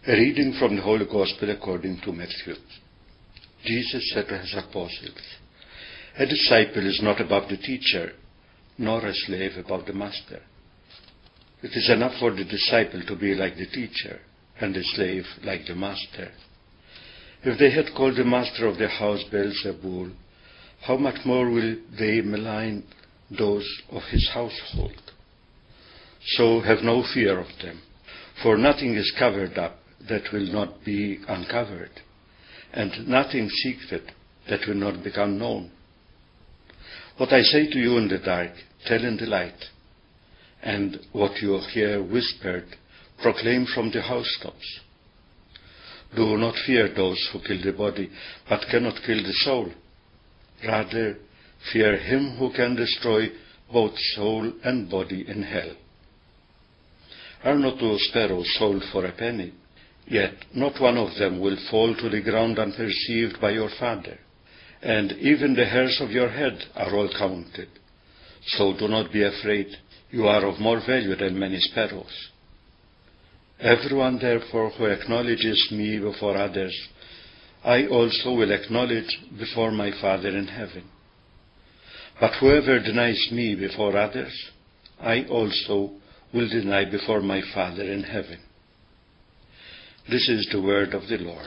A reading from the Holy Gospel according to Matthew. Jesus said to his apostles, "A disciple is not above the teacher, nor a slave above the master. It is enough for the disciple to be like the teacher, and the slave like the master. If they had called the master of the house Beelzebul, how much more will they malign those of his household? So have no fear of them, for nothing is covered up that will not be uncovered, and nothing secret that will not become known. What I say to you in the dark, tell in the light, and what you hear whispered, proclaim from the housetops. Do not fear those who kill the body, but cannot kill the soul. Rather, fear him who can destroy both soul and body in hell. Are not 2 sparrows sold for a penny? Yet not one of them will fall to the ground unperceived by your Father, and even the hairs of your head are all counted. So do not be afraid, you are of more value than many sparrows. Everyone therefore who acknowledges me before others, I also will acknowledge before my Father in heaven. But whoever denies me before others, I also will deny before my Father in heaven." This is the word of the Lord.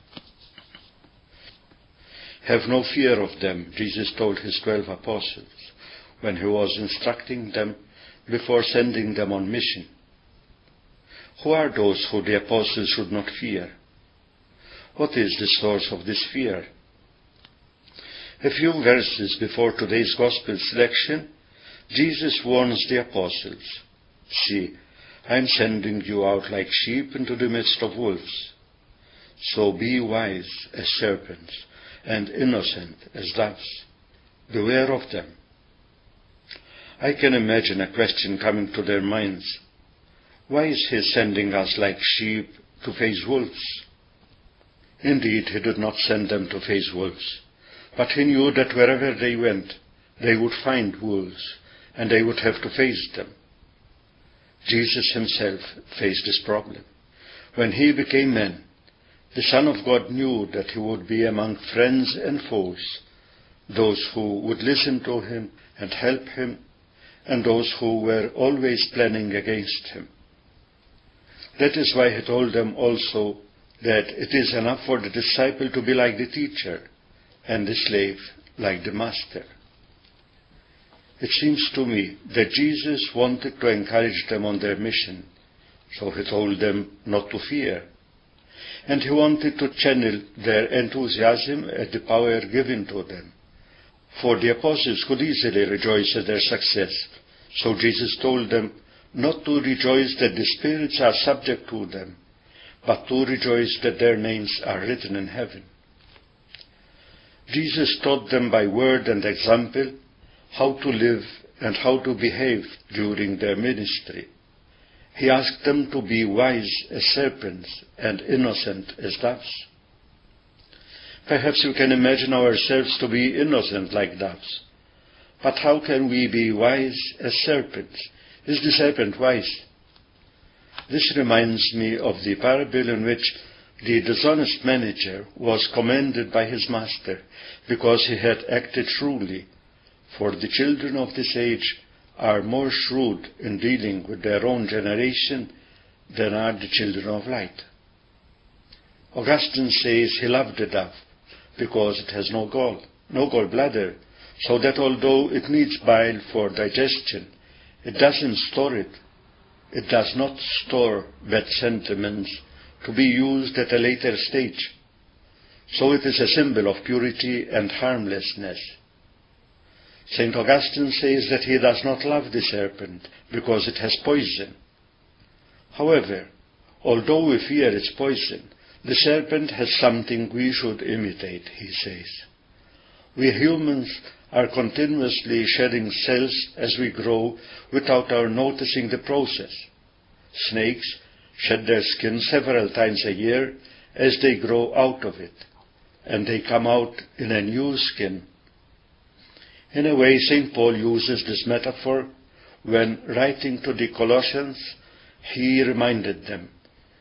Have no fear of them, Jesus told his 12 apostles when he was instructing them before sending them on mission. Who are those who the apostles should not fear? What is the source of this fear? A few verses before today's Gospel selection, Jesus warns the apostles, "See, I am sending you out like sheep into the midst of wolves. So be wise as serpents and innocent as doves. Beware of them." I can imagine a question coming to their minds. Why is he sending us like sheep to face wolves? Indeed, he did not send them to face wolves, but he knew that wherever they went, they would find wolves, and they would have to face them. Jesus himself faced this problem. When he became man, the Son of God knew that he would be among friends and foes, those who would listen to him and help him, and those who were always planning against him. That is why he told them also that it is enough for the disciple to be like the teacher, and the slave like the master. It seems to me that Jesus wanted to encourage them on their mission, so he told them not to fear. And he wanted to channel their enthusiasm at the power given to them. For the apostles could easily rejoice at their success, so Jesus told them not to rejoice that the spirits are subject to them, but to rejoice that their names are written in heaven. Jesus taught them by word and example how to live and how to behave during their ministry. He asked them to be wise as serpents and innocent as doves. Perhaps we can imagine ourselves to be innocent like doves. But how can we be wise as serpents? Is the serpent wise? This reminds me of the parable in which the dishonest manager was commended by his master because he had acted shrewdly. For the children of this age are more shrewd in dealing with their own generation than are the children of light. Augustine says he loved the dove because it has no gallbladder, so that although it needs bile for digestion, it doesn't store it. It does not store bad sentiments to be used at a later stage. So it is a symbol of purity and harmlessness. St. Augustine says that he does not love the serpent because it has poison. However, although we fear its poison, the serpent has something we should imitate, he says. We humans are continuously shedding cells as we grow without our noticing the process. Snakes shed their skin several times a year as they grow out of it, and they come out in a new skin. In a way, St. Paul uses this metaphor when writing to the Colossians. He reminded them,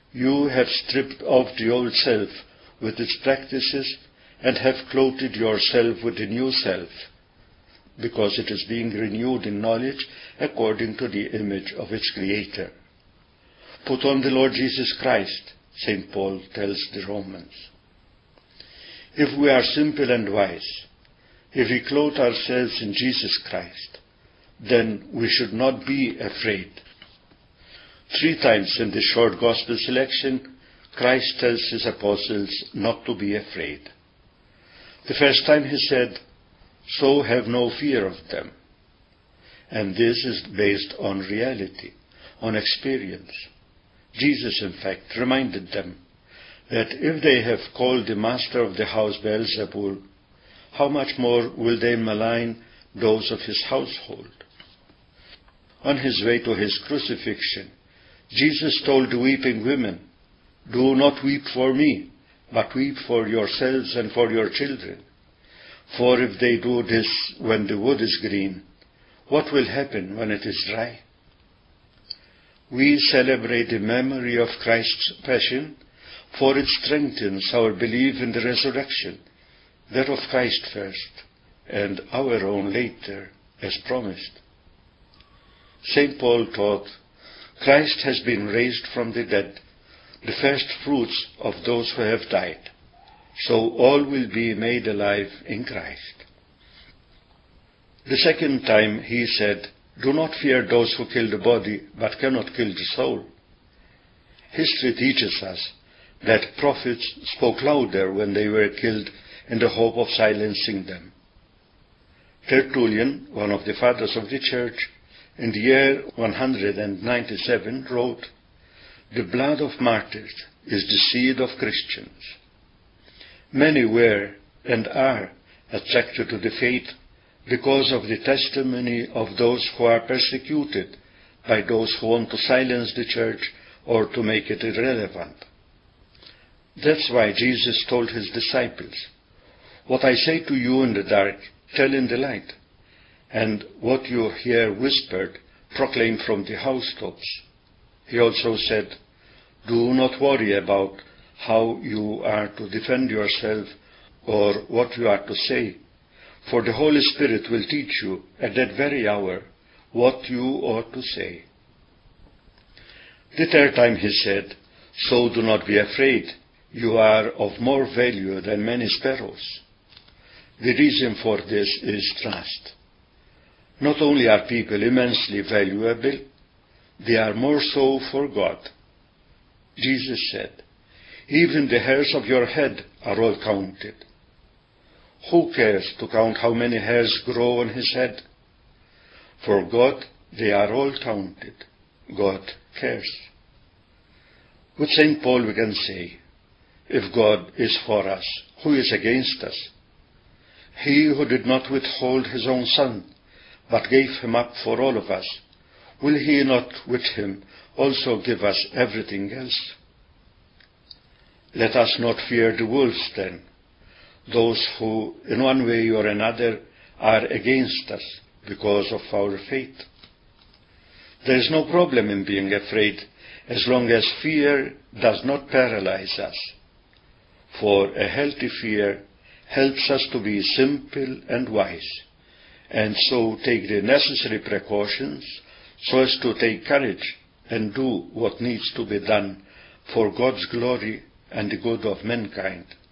You have stripped off the old self with its practices and have clothed yourself with the new self, because it is being renewed in knowledge according to the image of its Creator. Put on the Lord Jesus Christ, St. Paul tells the Romans. If we are simple and wise, if we clothe ourselves in Jesus Christ, then we should not be afraid. 3 times in this short gospel selection, Christ tells his apostles not to be afraid. The first time he said, "So have no fear of them." And this is based on reality, on experience. Jesus, in fact, reminded them that if they have called the master of the house Beelzebul, how much more will they malign those of his household? On his way to his crucifixion, Jesus told the weeping women, "Do not weep for me, but weep for yourselves and for your children. For if they do this when the wood is green, what will happen when it is dry?" We celebrate the memory of Christ's passion, for it strengthens our belief in the resurrection, that of Christ first, and our own later, as promised. St. Paul taught, Christ has been raised from the dead, the first fruits of those who have died. So all will be made alive in Christ. The second time he said, "Do not fear those who kill the body, but cannot kill the soul." History teaches us that prophets spoke louder when they were killed in the hope of silencing them. Tertullian, one of the fathers of the Church, in the year 197 wrote, "The blood of martyrs is the seed of Christians." Many were and are attracted to the faith because of the testimony of those who are persecuted by those who want to silence the Church or to make it irrelevant. That's why Jesus told his disciples, "What I say to you in the dark, tell in the light, and what you hear whispered, proclaim from the housetops." He also said, "Do not worry about how you are to defend yourself or what you are to say, for the Holy Spirit will teach you at that very hour what you ought to say." The third time he said, "So do not be afraid, you are of more value than many sparrows." The reason for this is trust. Not only are people immensely valuable, they are more so for God. Jesus said, "Even the hairs of your head are all counted." Who cares to count how many hairs grow on his head? For God, they are all counted. God cares. With St. Paul we can say, if God is for us, who is against us? He who did not withhold his own Son, but gave him up for all of us, will he not with him also give us everything else? Let us not fear the wolves then, those who in one way or another are against us because of our faith. There is no problem in being afraid as long as fear does not paralyze us. For a healthy fear helps us to be simple and wise, and so take the necessary precautions so as to take courage and do what needs to be done for God's glory and the good of mankind.